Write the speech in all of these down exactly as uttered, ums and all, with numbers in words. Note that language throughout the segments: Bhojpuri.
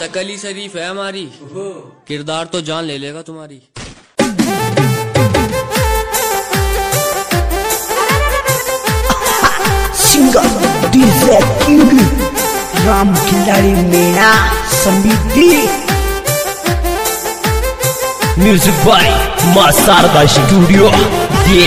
शकल ही शरीफ है हमारी, किरदार तो जान ले लेगा तुम्हारी। सिंगर डीजे किंग राम खिलाड़ी मीणा समिति, म्यूजिक बाय मां शारदा स्टूडियो दी।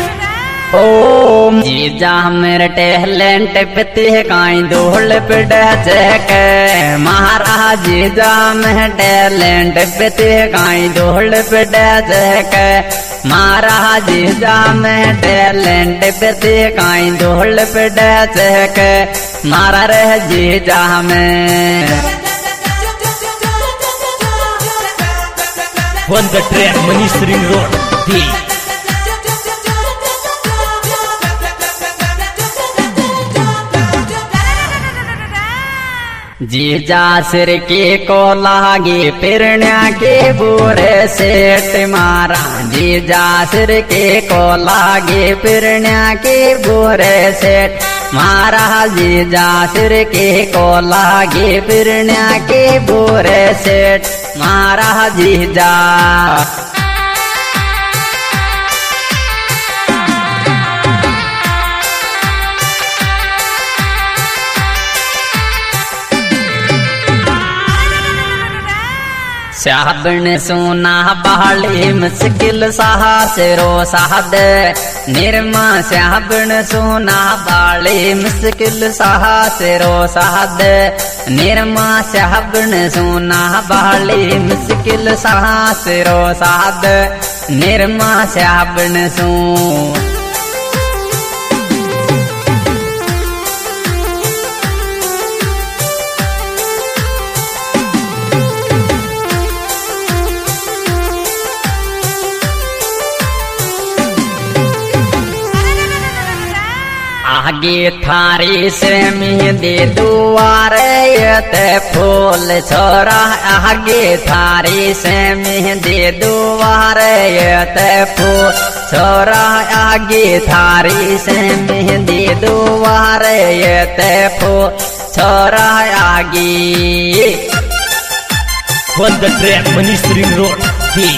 ओम जीजा मेरे टैलेंट पे काई धूल पे के महाराज जीजा मेरे टैलेंट पे काई धूल पे के महाराज जीजा मेरे टैलेंट पे काई धूल पे के मारा रह जीजा में on the track Manish ring road दी। जीजा सिर के को लागे पिरण्या के बुरे सेठ मारा, जीजा सिर के को लागे पिरण्या के बुरे सेठ मारा, जीजा सिर के को लागे पिरण्या के बुरे सेठ मारा जीजा। साबन सोना बाली मुश्किल सहा सिरो साद निर्मा, साबन सोना बाली मुश्किल सहा सिरो साद निर्मा, साबन सोना बाली मुश्किल सहा सिरो साद निर्मा, साबन सो आगे थारी से मेहंदी दुआरे ते फूल छोरा, आगे थारी से मेहंदी दुआरे ते फूल छोरा, आगे थारी से मेहंदी दुआरे ते फूल छोरा आगे। On the track Manish ring road दी।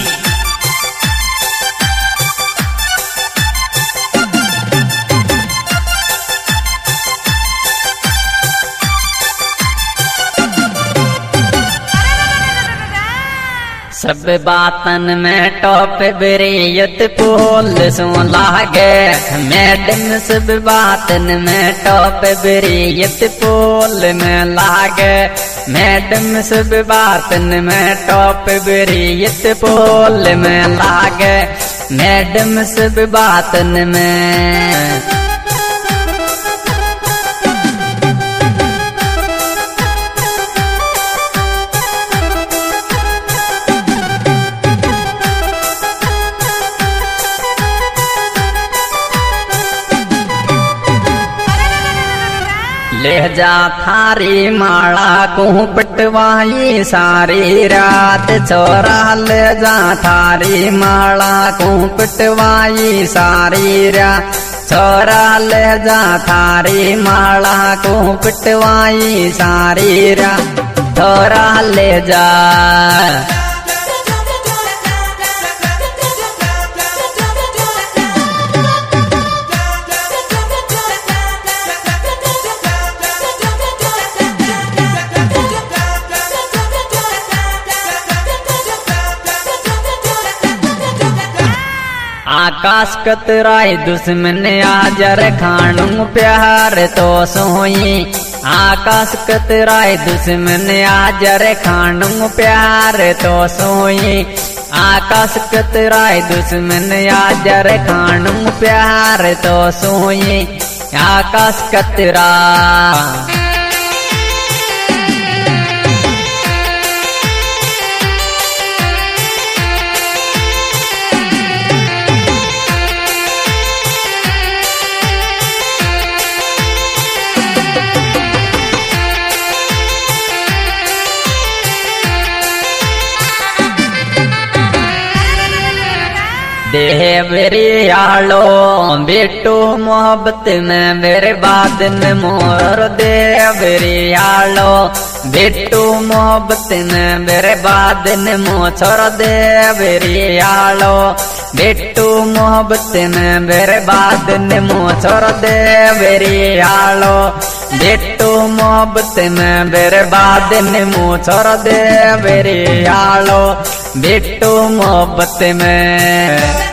सब बातन में टॉप बरियत पोल सो लागे, मैडम सब बातन में टॉप बरियत पोल में लागे, मैडम सब बातन में टॉप बरियत पोल में लागे, मैडम सब बातन में। ले जा थारी माला को पटवाई सारी रात छोरा, ले जा थारी माला को पटवाई सारी रात छोरा, ले जा थारी माला को पटवाई सारी रात छोरा, ले जा। आकाश कतराए दुश्मन आजर खानू प्यार तो सोई, आकाश कतराए दुश्मन आजर खानू प्यार तो सोई, आकाश कतराए दुश्मन आजर खानू प्यार तो सोई, आकाश कतरा। देवरी आलो बेटो मोहब्बत में मेरे बादन मोर, देवरी आलो बिट्टू मोहब्बत में मेरे बाद ने मुँह छोड़ दे बेरियालो बिट्टू मोहब्बत में मेरे बाद ने मुँह छोड़ दे बेरियालो बिट्टू मोहब्बत में मेरे बाद ने मुँह छोड़ दे बेरियालो बिट्टू मोहब्बत में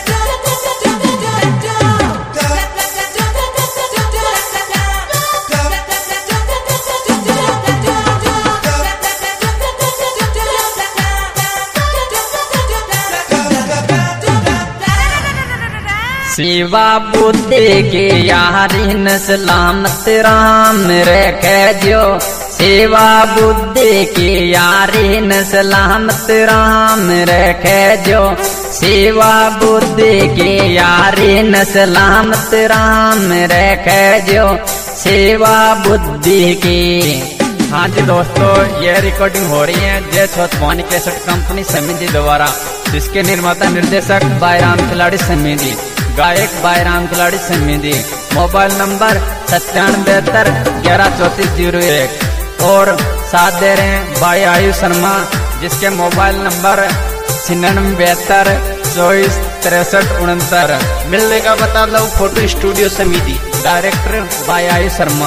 शिवा बुद्धि की यारी न सलामत राम रखे जो शिवा बुद्धि की यारी न सलामत राम रखे जो शिवा बुद्धि की यारी न सलामत राम रखे जो शिवा बुद्धि की। हाँ जी दोस्तों, ये रिकॉर्डिंग हो रही है जय छोटवानी कैसेट कंपनी समिति द्वारा, जिसके निर्माता निर्देशक बायराम खिलाड़ी समिति, गायक बायराम खिलाड़ी समिति। मोबाइल नंबर सत्तानवे बहत्तर ग्यारह चौतीस जीरो एक और साथ दे रहे हैं भाई आयुष शर्मा, जिसके मोबाइल नंबर छिन्नवे बहत्तर चौबीस तिरसठ उनहत्तर। मिलने का बता लो फोटो स्टूडियो समिति, डायरेक्टर भाई आयुष शर्मा।